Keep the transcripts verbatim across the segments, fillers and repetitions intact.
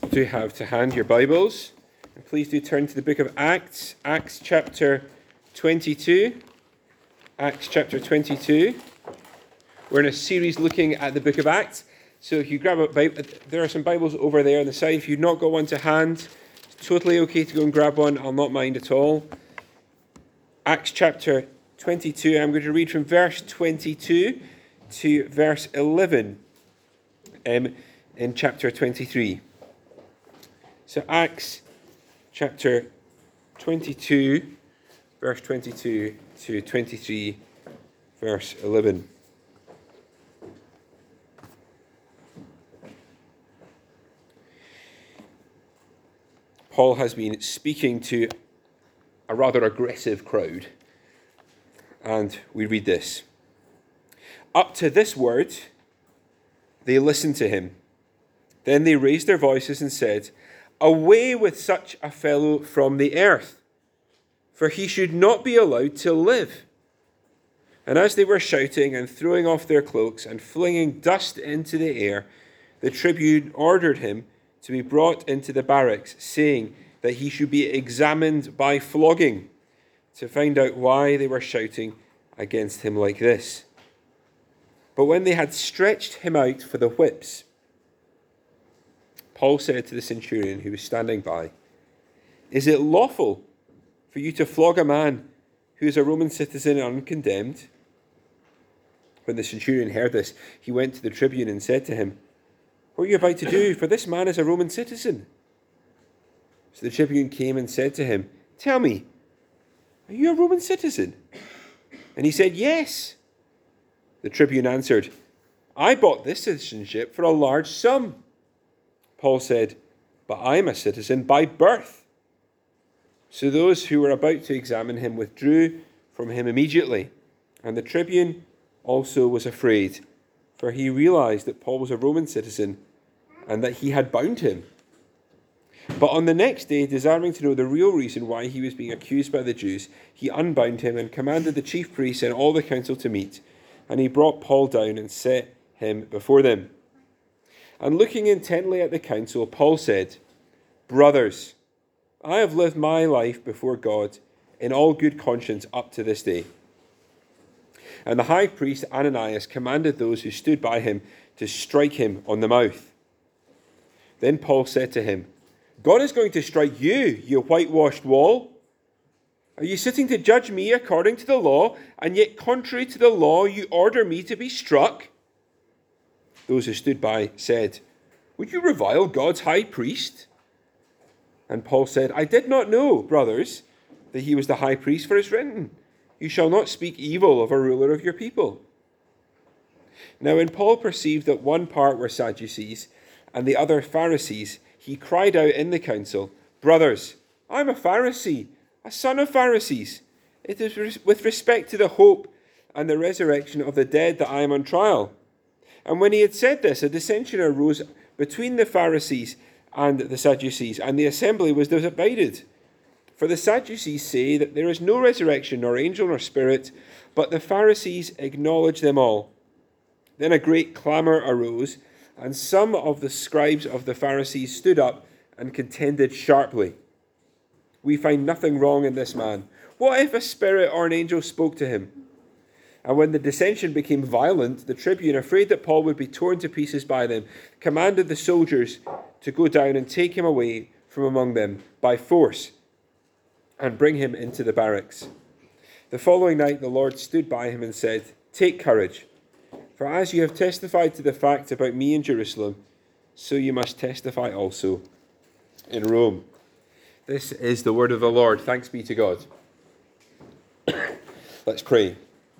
do have to hand your Bibles. And please do turn to the book of Acts, Acts chapter twenty-two. Acts chapter twenty-two. We're in a series looking at the book of Acts. So if you grab a Bible, there are some Bibles over there on the side. If you've not got one to hand, it's totally okay to go and grab one. I'll not mind at all. Acts chapter twenty-two. I'm going to read from verse twenty-two to verse eleven um, in chapter twenty-three. So Acts chapter twenty-two, verse twenty-two to twenty-three, verse eleven. Paul has been speaking to a rather aggressive crowd, and we read this. Up to this word, they listened to him. Then they raised their voices and said, "Away with such a fellow from the earth, for he should not be allowed to live." And as they were shouting and throwing off their cloaks and flinging dust into the air, the tribune ordered him to be brought into the barracks, saying that he should be examined by flogging to find out why they were shouting against him like this. But when they had stretched him out for the whips, Paul said to the centurion who was standing by, "Is it lawful for you to flog a man who is a Roman citizen and uncondemned?" When the centurion heard this, he went to the tribune and said to him, "What are you about to do? For this man is a Roman citizen." So the tribune came and said to him, "Tell me, are you a Roman citizen?" And he said, "Yes." The tribune answered, "I bought this citizenship for a large sum." Paul said, "But I am a citizen by birth." So those who were about to examine him withdrew from him immediately, and the tribune also was afraid, for he realized that Paul was a Roman citizen and that he had bound him. But on the next day, desiring to know the real reason why he was being accused by the Jews, he unbound him and commanded the chief priests and all the council to meet, and he brought Paul down and set him before them. And looking intently at the council, Paul said, "Brothers, I have lived my life before God in all good conscience up to this day." And the high priest Ananias commanded those who stood by him to strike him on the mouth. Then Paul said to him, "God is going to strike you, you whitewashed wall. Are you sitting to judge me according to the law, and yet contrary to the law you order me to be struck?" Those who stood by said, "Would you revile God's high priest?" And Paul said, "I did not know, brothers, that he was the high priest, for it is written, 'You shall not speak evil of a ruler of your people.'" Now when Paul perceived that one part were Sadducees and the other Pharisees, he cried out in the council, "Brothers, I am a Pharisee, a son of Pharisees. It is with respect to the hope and the resurrection of the dead that I am on trial." And when he had said this, a dissension arose between the Pharisees and the Sadducees, and the assembly was divided. For the Sadducees say that there is no resurrection, nor angel, nor spirit, but the Pharisees acknowledge them all. Then a great clamour arose, and some of the scribes of the Pharisees stood up and contended sharply. "We find nothing wrong in this man. What if a spirit or an angel spoke to him?" And when the dissension became violent, the tribune, afraid that Paul would be torn to pieces by them, commanded the soldiers to go down and take him away from among them by force and bring him into the barracks. The following night the Lord stood by him and said, "Take courage, for as you have testified to the fact about me in Jerusalem, so you must testify also in Rome." This is the word of the Lord. Thanks be to God. Let's pray.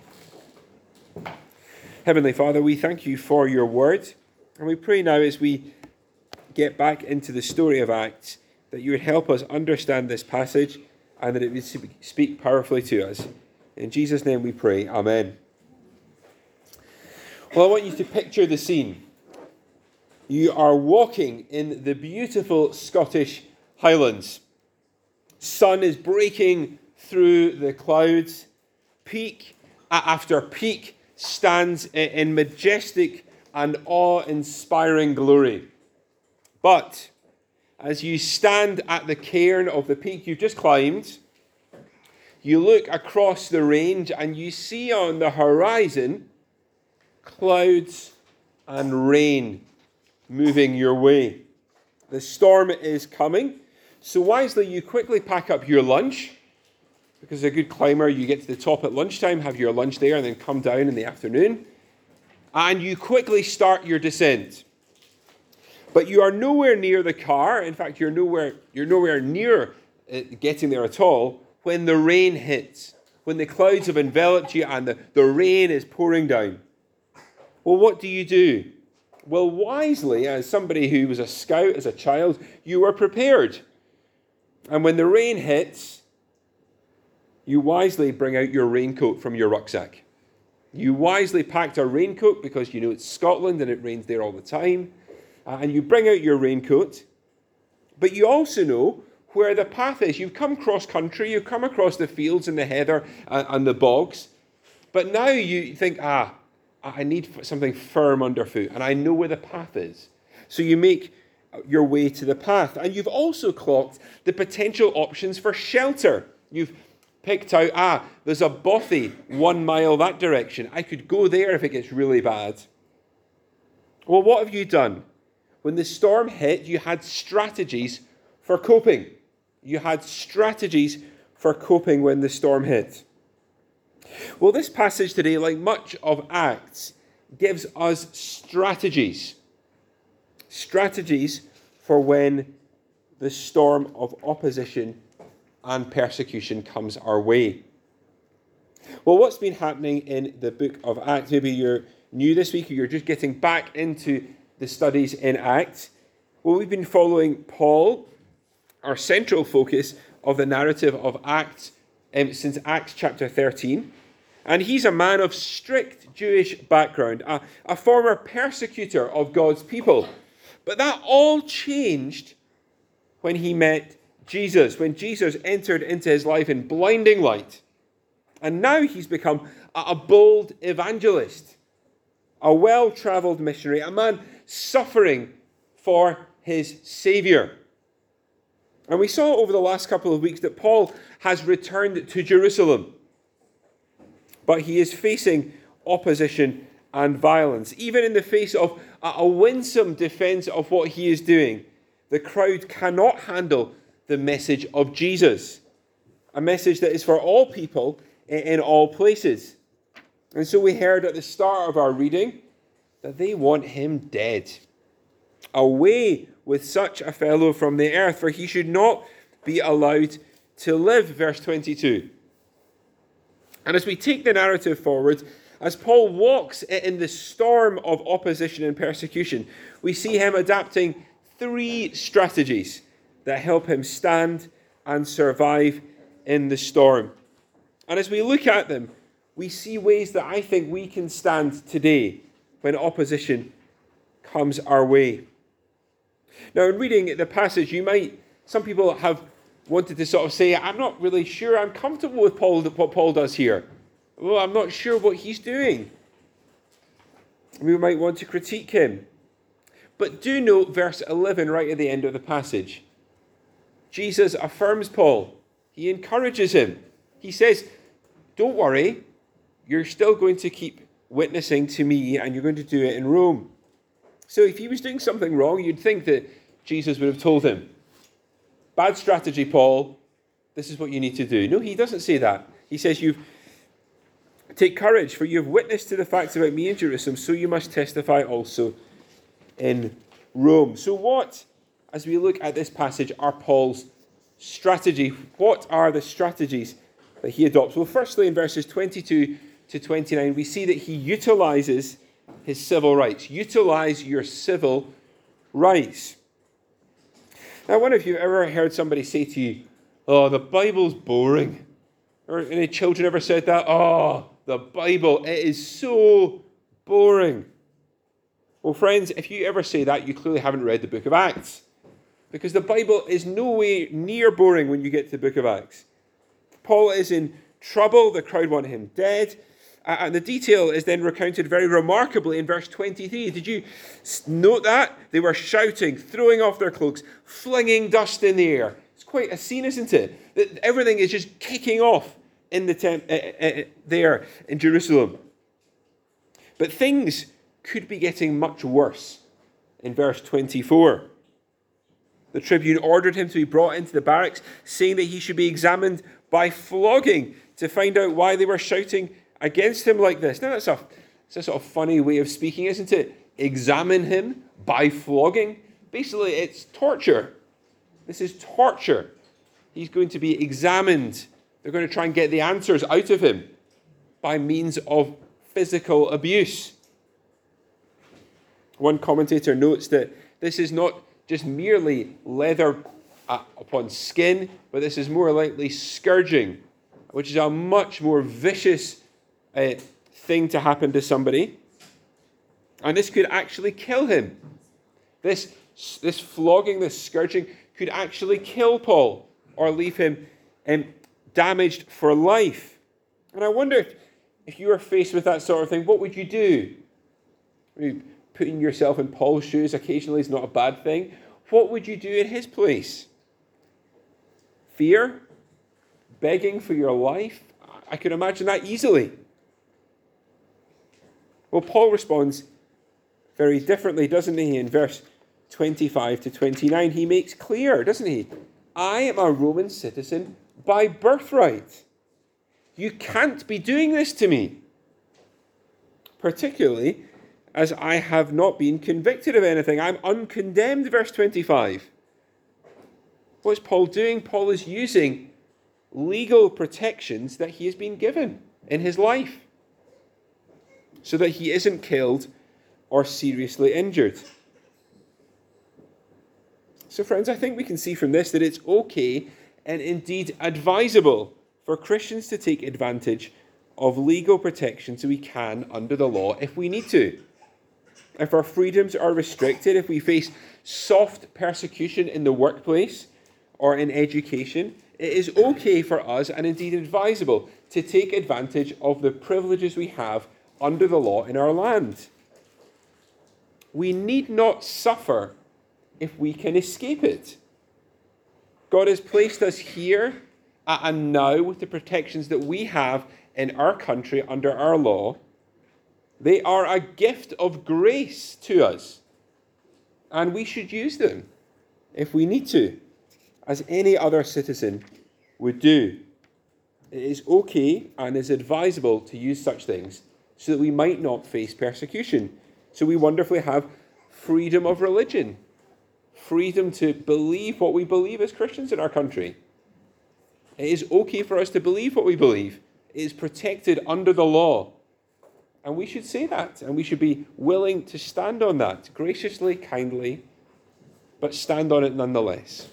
Heavenly Father, we thank you for your word, and we pray now as we get back into the story of Acts that you would help us understand this passage and that it would speak powerfully to us. In Jesus' name we pray. Amen. Well, I want you to picture the scene. You are walking in the beautiful Scottish Highlands. Sun is breaking through the clouds. Peak after peak stands in majestic and awe-inspiring glory. But as you stand at the cairn of the peak you've just climbed, you look across the range and you see on the horizon clouds and rain moving your way. The storm is coming, so wisely you quickly pack up your lunch, because as a good climber you get to the top at lunchtime, have your lunch there and then come down in the afternoon, and you quickly start your descent. But you are nowhere near the car. In fact, you're nowhere, you're nowhere near uh, getting there at all when the rain hits, when the clouds have enveloped you and the, the rain is pouring down. Well, what do you do? Well, wisely, as somebody who was a scout as a child, you were prepared. And when the rain hits, you wisely bring out your raincoat from your rucksack. You wisely packed a raincoat because you know it's Scotland and it rains there all the time. Uh, and you bring out your raincoat, but you also know where the path is. You've come cross country, you've come across the fields and the heather and, and the bogs, but now you think, ah, I need something firm underfoot, and I know where the path is. So you make your way to the path, and you've also clocked the potential options for shelter. You've picked out, ah, there's a bothy one mile that direction. I could go there if it gets really bad. Well, what have you done? When the storm hit, you had strategies for coping. You had strategies for coping when the storm hit. Well, this passage today, like much of Acts, gives us strategies. Strategies for when the storm of opposition and persecution comes our way. Well, what's been happening in the book of Acts? Maybe you're new this week or you're just getting back into the studies in Acts. Well, we've been following Paul, our central focus of the narrative of Acts, um, since Acts chapter thirteen. And he's a man of strict Jewish background, a, a former persecutor of God's people. But that all changed when he met Jesus, when Jesus entered into his life in blinding light. And now he's become a, a bold evangelist, a well-traveled missionary, a man suffering for his Saviour. And we saw over the last couple of weeks that Paul has returned to Jerusalem. But he is facing opposition and violence. Even in the face of a, a winsome defense of what he is doing, the crowd cannot handle the message of Jesus. A message that is for all people in, in all places. And so we heard at the start of our reading that they want him dead. Away with such a fellow from the earth, for he should not be allowed to live. Verse twenty-two. And as we take the narrative forward, as Paul walks in the storm of opposition and persecution, we see him adapting three strategies that help him stand and survive in the storm. And as we look at them, we see ways that I think we can stand today when opposition comes our way. Now, in reading the passage, you might, some people have wanted to sort of say, I'm not really sure I'm comfortable with Paul, what Paul does here. Well, I'm not sure what he's doing. We might want to critique him. But do note verse eleven right at the end of the passage. Jesus affirms Paul. He encourages him. He says, don't worry, you're still going to keep witnessing to me and you're going to do it in Rome. So if he was doing something wrong, you'd think that Jesus would have told him, bad strategy, Paul. This is what you need to do. No, he doesn't say that. He says, "You've take courage, for you have witnessed to the facts about me in Jerusalem, so you must testify also in Rome." So what, as we look at this passage, are Paul's strategy? What are the strategies that he adopts? Well, firstly, in verses twenty-two to twenty-nine, we see that he utilizes his civil rights. Utilize your civil rights. Now, I wonder if you've ever heard somebody say to you, "Oh, the Bible's boring." Or any children ever said that? "Oh, the Bible, it is so boring." Well, friends, if you ever say that, you clearly haven't read the book of Acts. Because the Bible is no way near boring when you get to the book of Acts. Paul is in trouble. The crowd want him dead. And the detail is then recounted very remarkably in verse twenty-three. Did you note that? They were shouting, throwing off their cloaks, flinging dust in the air. It's quite a scene, isn't it? That everything is just kicking off in the temp- uh, uh, there in Jerusalem. But things could be getting much worse in verse twenty-four. The tribune ordered him to be brought into the barracks, saying that he should be examined by flogging to find out why they were shouting against him like this. Now, that's a, that's a sort of funny way of speaking, isn't it? Examine him by flogging. Basically, it's torture. This is torture. He's going to be examined. They're going to try and get the answers out of him by means of physical abuse. One commentator notes that this is not just merely leather upon skin, but this is more likely scourging, which is a much more vicious uh, thing to happen to somebody. And this could actually kill him. This, this flogging, this scourging could actually kill Paul or leave him um, damaged for life. And I wonder if, if you were faced with that sort of thing, what would you do? I mean, putting yourself in Paul's shoes occasionally is not a bad thing. What would you do in his place? Fear? Begging for your life? I could imagine that easily. Well, Paul responds very differently, doesn't he? In verse twenty-five to twenty-nine, he makes clear, doesn't he? I am a Roman citizen by birthright. You can't be doing this to me. Particularly as I have not been convicted of anything. I'm uncondemned, verse twenty-five. What's Paul doing? Paul is using legal protections that he has been given in his life so that he isn't killed or seriously injured. So friends, I think we can see from this that it's okay and indeed advisable for Christians to take advantage of legal protection so we can under the law if we need to. If our freedoms are restricted, if we face soft persecution in the workplace or in education, it is okay for us and indeed advisable to take advantage of the privileges we have under the law in our land. We need not suffer if we can escape it. God has placed us here and now with the protections that we have in our country under our law. They are a gift of grace to us, and we should use them if we need to, as any other citizen would do. It is okay and is advisable to use such things so that we might not face persecution. So we wonderfully have freedom of religion, freedom to believe what we believe as Christians in our country. It is okay for us to believe what we believe. It is protected under the law. And we should say that, and we should be willing to stand on that, graciously, kindly, but stand on it nonetheless.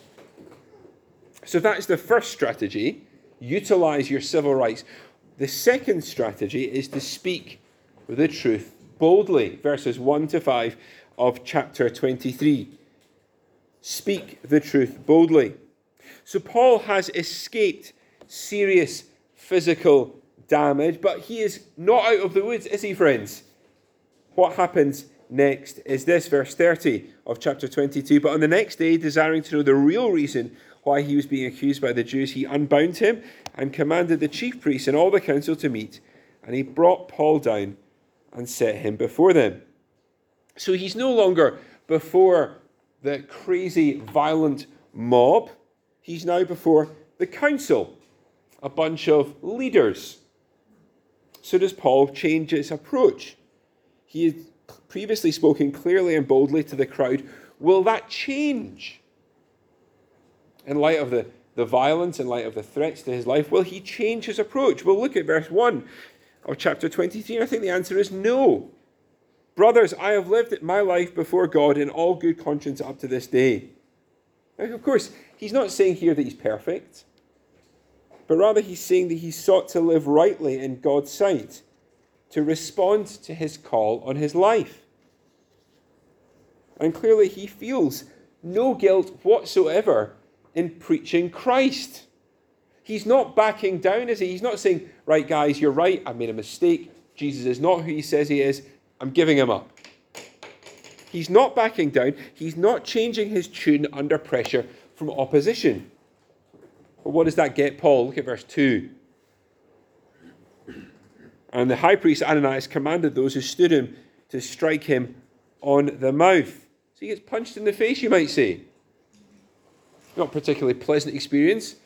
So that's the first strategy. Utilize your civil rights. The second strategy is to speak the truth boldly. Verses one to five of chapter twenty-three. Speak the truth boldly. So Paul has escaped serious physical damage, but he is not out of the woods, is he, friends? What happens next is this, verse thirty of chapter twenty-two. But on the next day, desiring to know the real reason why he was being accused by the Jews, he unbound him and commanded the chief priests and all the council to meet. And he brought Paul down and set him before them. So he's no longer before the crazy, violent mob. He's now before the council, a bunch of leaders. So does Paul change his approach? He had previously spoken clearly and boldly to the crowd. Will that change? In light of the, the violence, in light of the threats to his life, will he change his approach? We'll look at verse one of chapter twenty-three, and I think the answer is no. Brothers, I have lived my life before God in all good conscience up to this day. Now, of course, he's not saying here that he's perfect, but rather he's saying that he sought to live rightly in God's sight, to respond to his call on his life. And clearly he feels no guilt whatsoever in preaching Christ. He's not backing down, is he? He's not saying, right, guys, you're right, I made a mistake. Jesus is, not who he says he is. I'm giving him up. He's not backing down. He's not changing his tune under pressure from opposition. But what does that get Paul? Look at verse two. And the high priest Ananias commanded those who stood him to strike him on the mouth. So he gets punched in the face, you might say. Not particularly pleasant experience.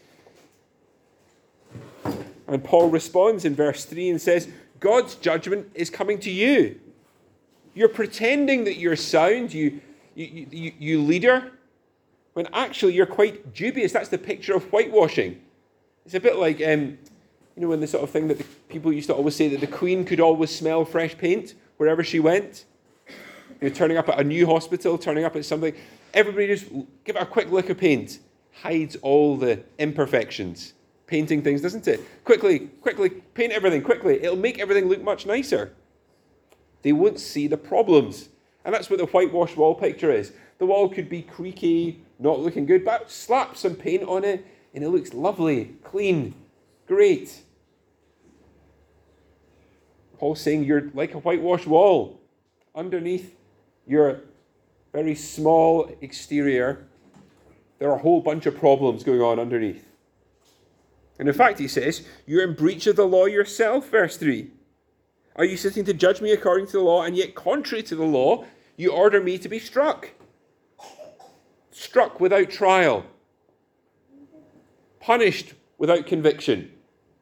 And Paul responds in verse three and says, God's judgment is coming to you. You're pretending that you're sound, you, you, you, you leader, when actually you're quite dubious. That's the picture of whitewashing. It's a bit like, um, you know, when the sort of thing that the people used to always say that the Queen could always smell fresh paint wherever she went. You know, turning up at a new hospital, turning up at something. Everybody just give it a quick lick of paint. Hides all the imperfections. Painting things, doesn't it? Quickly, quickly, paint everything, quickly. It'll make everything look much nicer. They won't see the problems. And that's what the whitewashed wall picture is. The wall could be creaky, not looking good, but slap some paint on it, and it looks lovely, clean, great. Paul's saying you're like a whitewashed wall. Underneath your very small exterior, there are a whole bunch of problems going on underneath. And in fact, he says, you're in breach of the law yourself, verse three. Are you sitting to judge me according to the law, and yet contrary to the law, you order me to be struck? Struck without trial. Punished without conviction.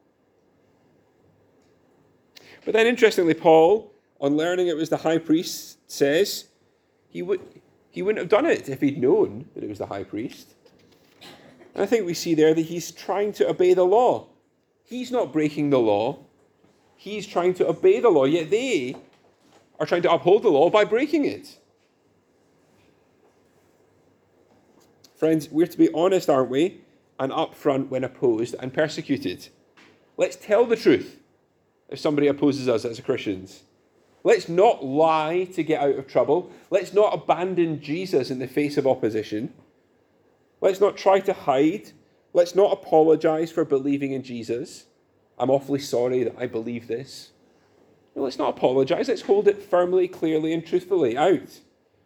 But then interestingly, Paul, on learning it was the high priest, says he would he wouldn't have done it if he'd known that it was the high priest. And I think we see there that he's trying to obey the law. He's not breaking the law. He's trying to obey the law, yet they are trying to uphold the law by breaking it. Friends, we're to be honest, aren't we? And upfront when opposed and persecuted. Let's tell the truth if somebody opposes us as Christians. Let's not lie to get out of trouble. Let's not abandon Jesus in the face of opposition. Let's not try to hide. Let's not apologize for believing in Jesus. I'm awfully sorry that I believe this. No, let's not apologize. Let's hold it firmly, clearly, and truthfully out.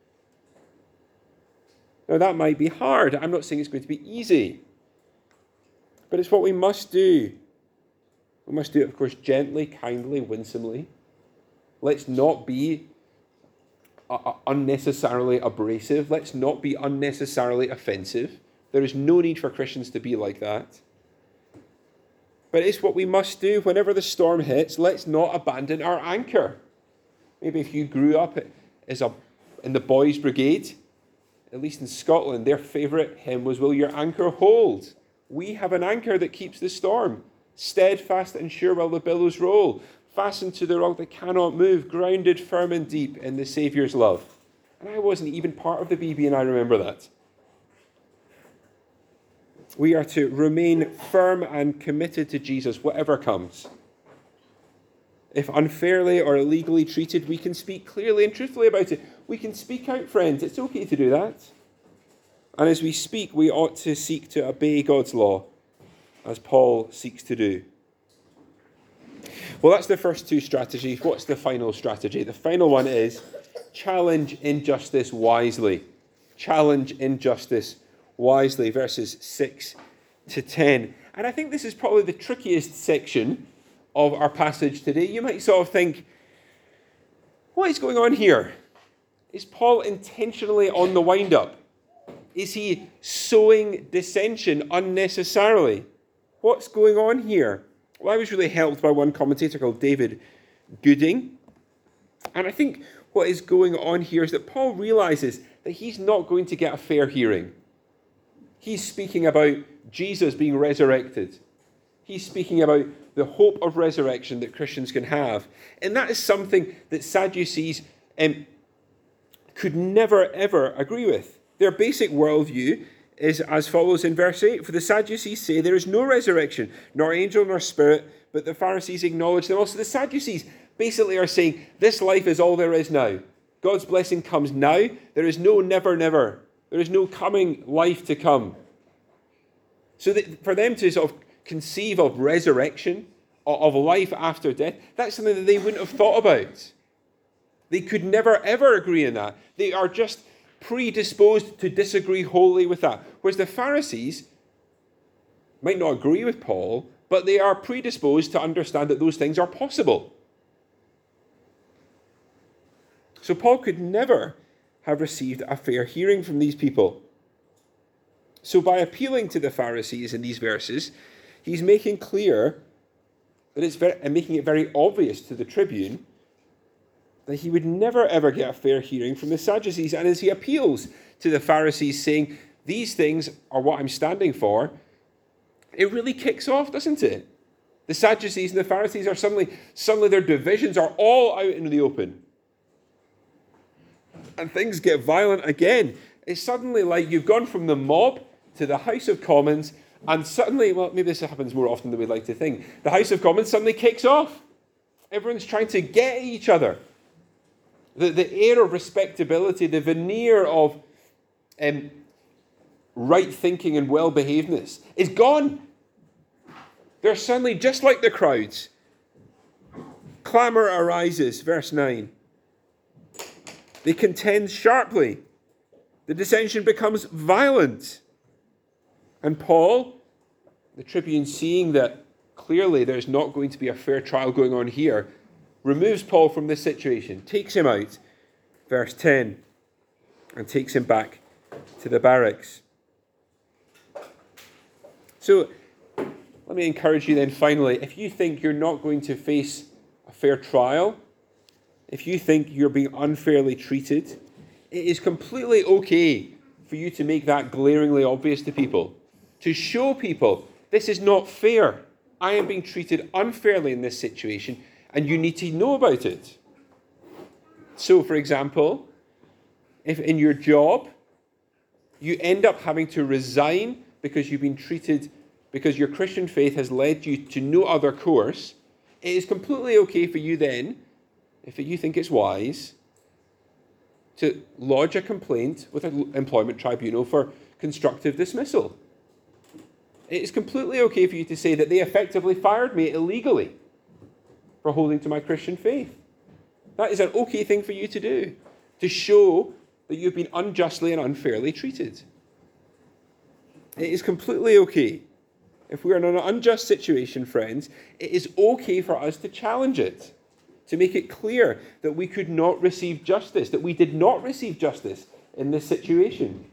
Now, that might be hard. I'm not saying it's going to be easy. But it's what we must do. We must do it, of course, gently, kindly, winsomely. Let's not be uh, unnecessarily abrasive. Let's not be unnecessarily offensive. There is no need for Christians to be like that. But it's what we must do whenever the storm hits. Let's not abandon our anchor. Maybe if you grew up as a, in the boys' brigade, at least in Scotland, their favourite hymn was, "Will your anchor hold?" We have an anchor that keeps the storm. Steadfast and sure while the billows roll. Fastened to the rock that cannot move. Grounded firm and deep in the Saviour's love. And I wasn't even part of the B B, and I remember that. We are to remain firm and committed to Jesus, whatever comes. If unfairly or illegally treated, we can speak clearly and truthfully about it. We can speak out, friends. It's okay to do that. And as we speak, we ought to seek to obey God's law, as Paul seeks to do. Well, that's the first two strategies. What's the final strategy? The final one is challenge injustice wisely. Challenge injustice wisely, verses six to ten. And I think this is probably the trickiest section of our passage today. You might sort of think, what is going on here? Is Paul intentionally on the wind-up? Is he sowing dissension unnecessarily? What's going on here? Well, I was really helped by one commentator called David Gooding. And I think what is going on here is that Paul realizes that he's not going to get a fair hearing. He's speaking about Jesus being resurrected. He's speaking about the hope of resurrection that Christians can have. And that is something that Sadducees um, could never, ever agree with. Their basic worldview is as follows in verse eight. For the Sadducees say there is no resurrection, nor angel, nor spirit, but the Pharisees acknowledge them. Also, the Sadducees basically are saying this life is all there is now. God's blessing comes now. There is no never, never. There is no coming life to come. So that for them to sort of conceive of resurrection of life after death, that's something that they wouldn't have thought about. They could never, ever agree on that. They are just predisposed to disagree wholly with that. Whereas the Pharisees might not agree with Paul, but they are predisposed to understand that those things are possible. So Paul could never have received a fair hearing from these people. So by appealing to the Pharisees in these verses, he's making clear that it's very, and making it very obvious to the tribune that he would never ever get a fair hearing from the Sadducees. And as he appeals to the Pharisees, saying, these things are what I'm standing for, it really kicks off, doesn't it? The Sadducees and the Pharisees are suddenly, suddenly their divisions are all out in the open. And things get violent again. It's suddenly like you've gone from the mob to the House of Commons, and suddenly, well, maybe this happens more often than we'd like to think, the House of Commons suddenly kicks off. Everyone's trying to get at each other. The, the air of respectability, the veneer of um, right thinking and well-behavedness is gone. They're suddenly just like the crowds. Clamour arises, verse nine. They contend sharply. The dissension becomes violent. And Paul, the tribune, seeing that clearly there's not going to be a fair trial going on here, removes Paul from this situation, takes him out, verse ten, and takes him back to the barracks. So, let me encourage you then finally, if you think you're not going to face a fair trial, if you think you're being unfairly treated, it is completely okay for you to make that glaringly obvious to people, to show people, this is not fair. I am being treated unfairly in this situation, and you need to know about it. So, for example, if in your job you end up having to resign because you've been treated, because your Christian faith has led you to no other course, it is completely okay for you then, if you think it's wise, to lodge a complaint with an employment tribunal for constructive dismissal. It is completely okay for you to say that they effectively fired me illegally for holding to my Christian faith. That is an okay thing for you to do, to show that you've been unjustly and unfairly treated. It is completely okay. If we are in an unjust situation, friends, it is okay for us to challenge it, to make it clear that we could not receive justice, that we did not receive justice in this situation.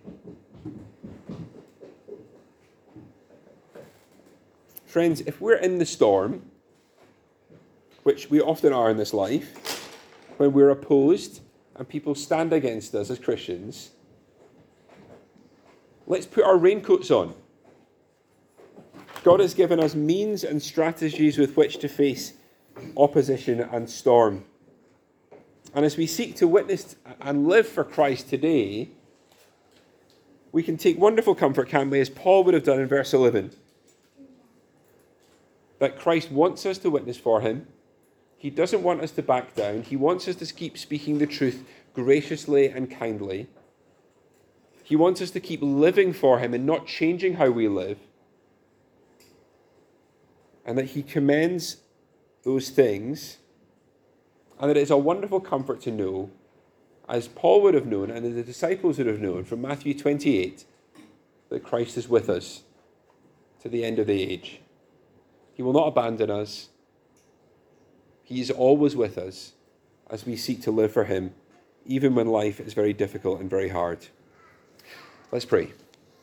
Friends, if we're in the storm, which we often are in this life, when we're opposed and people stand against us as Christians, let's put our raincoats on. God has given us means and strategies with which to face opposition and storm. And as we seek to witness and live for Christ today, we can take wonderful comfort, can't we, as Paul would have done in verse eleven, that Christ wants us to witness for him. He doesn't want us to back down. He wants us to keep speaking the truth graciously and kindly. He wants us to keep living for him and not changing how we live. And that he commends those things. And that it is a wonderful comfort to know, as Paul would have known and as the disciples would have known from Matthew twenty-eight, that Christ is with us to the end of the age. He will not abandon us. He is always with us as we seek to live for him, even when life is very difficult and very hard. Let's pray.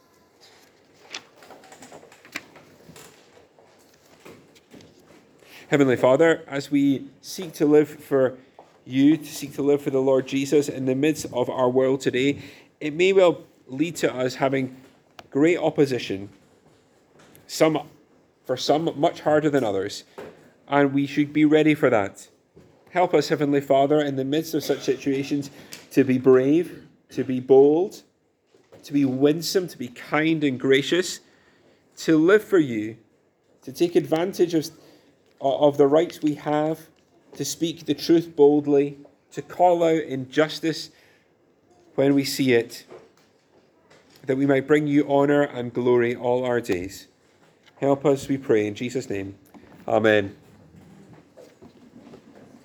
Heavenly Father, as we seek to live for you, to seek to live for the Lord Jesus in the midst of our world today, it may well lead to us having great opposition, some for some much harder than others, and we should be ready for that. Help us, Heavenly Father, in the midst of such situations, to be brave, to be bold, to be winsome, to be kind and gracious, to live for you, to take advantage of of the rights we have, to speak the truth boldly, to call out injustice when we see it, that we might bring you honour and glory all our days. Help us, we pray, in Jesus' name. Amen.